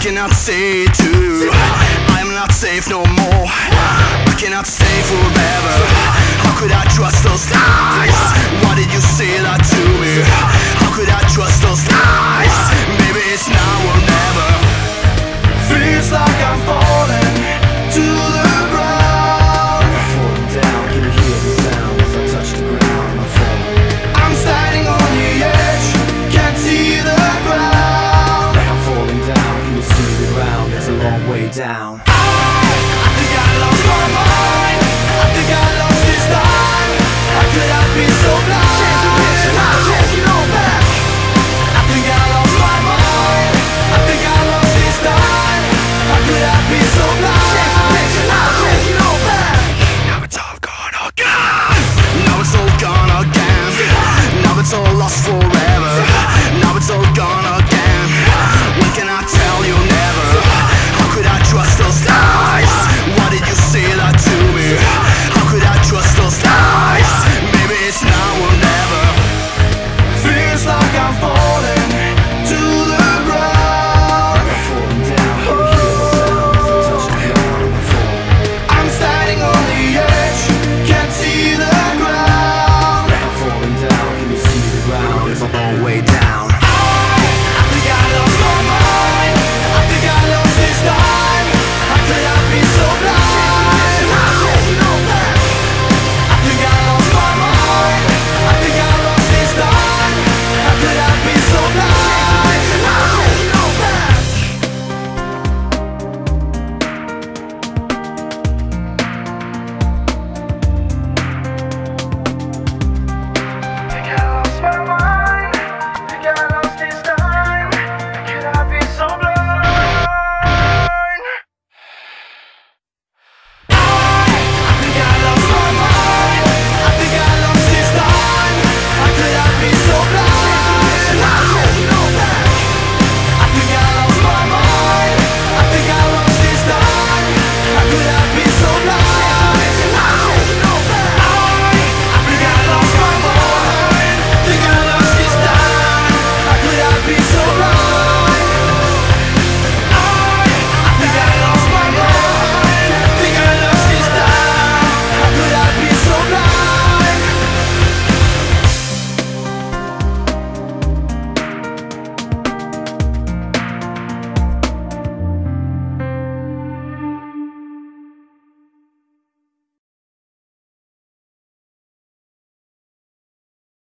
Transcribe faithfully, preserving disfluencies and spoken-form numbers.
cannot say it too. I am not safe no more. I cannot stay forever. How could I trust those lies? Why did you say that to me? How could I trust those lies? Maybe it's now or never. Feels like I'm falling to the ground. I'm falling down, can you hear the sound as I touch the ground? I'm falling. I'm standing on the edge, can't see the ground. I'm falling down, can you see the ground? It's a long way down. I think I lost my mind. I think I lost this time. How could I be so blind? Chance to miss, chance you know.